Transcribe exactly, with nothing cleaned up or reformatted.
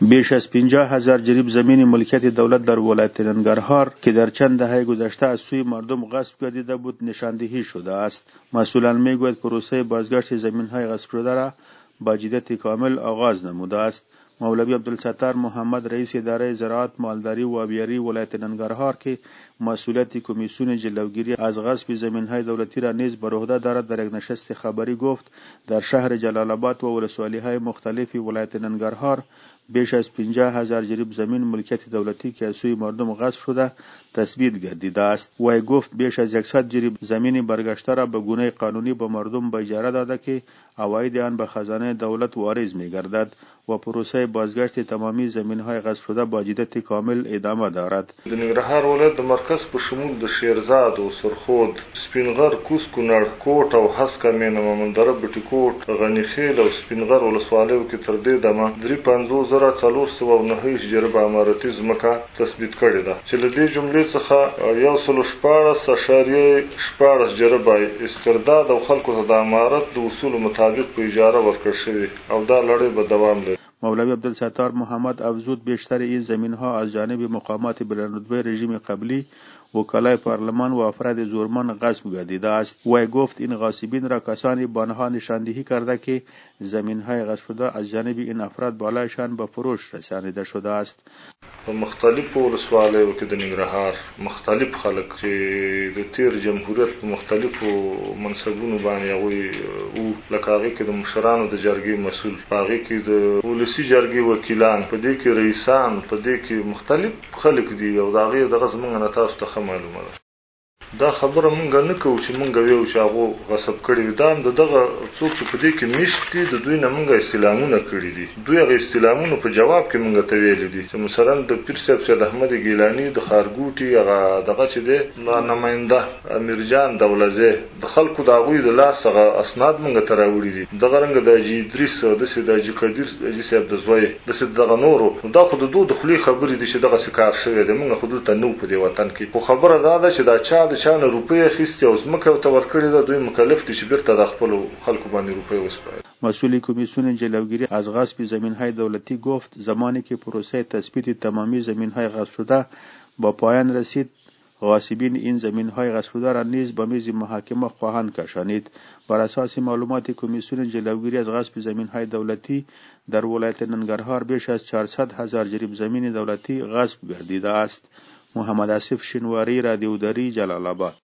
بیش از پنجاه هزار جریب زمین ملکیت دولت در ولایت ننگرهار که در چند دهه گذشته از سوی مردم غصب گردیده بود نشاندهی شده است. مسئولان میگوید پروسه بازگشت زمین‌های غصب شده را با جدیت کامل آغاز نموده است. مولوی عبدالستار محمد رئیس اداره زراعت، مالداری و آبیاری ولایت ننگرهار که مسئولیت کمیسیون جلوگیری از غصب زمین‌های دولتی را نیز بر عهده دارد در یک نشست خبری گفت در شهر جلال آباد و ولسوالی‌های مختلف ولایت ننگرهار بیش از پنجاه هزار جریب زمین ملکیت دولتی که از سوی مردم غصب شده تثبیت گردیده است. وی گفت بیش از صد جریب زمین برگشته را به گونه قانونی به مردم به اجاره داده که عواید آن به خزانه دولت واریز می‌گردد و پروسه بازگشت تمامی زمین‌های غصب شده با جدیت کامل ادامه دارد. د ننګرهار ولایت د مرکز په شمول د شیرزاد او سرخود، سپینغر، کوز کونړ، کوټ او هسکه، مینه، مومندره، بټي کوټ، غني خیل او سپینغر ولسوالیو کې تر دې دمه درې پنځوس زره څلور سوه او نهه ویشت جریبه امارتي ځمکه تثبیت کړې ده چې له دې جملې څخه یو سل شپاړس اعشاریه شپاړس جریبه استرداد او خلکو ته د امارت د اصولو مطابق په اجاره ورکړل شوي او دا لړۍ به دوام لري. مولوی عبدالستار محمد افزود بیشتر این زمین ها از جانب مقامات بلندرتبه رژیم قبلی، وکلای پارلمان و افراد زورمند غصب گردیده است. وی گفت این غاصبین را کسانی به آنها نشاندهی کرده که زمین های غصب شده از جانب این افراد بالایشان به فروش رسانیده شده است. په مختلفو ولسوالیو کې د ننګرهار مختلف خلک چې د تیر جمهوریت په مختلفو منصبونو باندې هغوی او لکه هغې کې د مشرانو د جرګې مسؤل، په هغې کې د ولسي جرګې وکیلان، په دې کې رئیسان، په دې کې مختلف خلک دي او د هغې دغه زموږ نه تاسو ته ښه معلومه ده. دا خبره مونږ نه کوو چې مونږ ویو چې هغو غصب کړي وي. دا هم د دغه څوک چې په دې کې مشت دي د دوی نه مونږ استعلامونه کړي دي. دوی هغه استعلامونو په جواب کې مونږ ته ویلي دي چې مثلا د پیر صاحب سید احمد ګیلاني د ښارګوټي هغه دغه چې دی نماینده امیرجان دولزی د خلکو د هغوی د لاس هغه اسناد مونږ ته راوړي دي. دغه رنګه د حاجي ادریس داسې د حاجي قدیر حاجي صاحب د زوی داسې دغه نورو دا خو د دوی د خولې خبرې دي چې دغسې کار شوی دی. مونږ خو دلته نه وو په دې وطن کې. خو خبره دا ده چې دا چا د چا نه روپۍ اخیستې او ځمکه ورته ورکړې ده، دوی مکلف دي چې بیرته د خپلو خلکو باندې روپۍ وسپاري. مسئول کمیسیون جلوگیری از غصب زمین‌های دولتی گفت زمانی که پروسه تثبیت تمامی زمین‌های غصب شده با پایان رسید، غاصبین این زمین‌های غصب شده را نیز به میز محاکمه خواهند کشانید. بر اساس معلومات کمیسیون جلوگیری از غصب زمین‌های دولتی در ولایت ننگرهار بیش از چهارصد هزار جریب زمین دولتی غصب گردیده است. محمد آصف شنواری، رادیو دری، جلال آباد.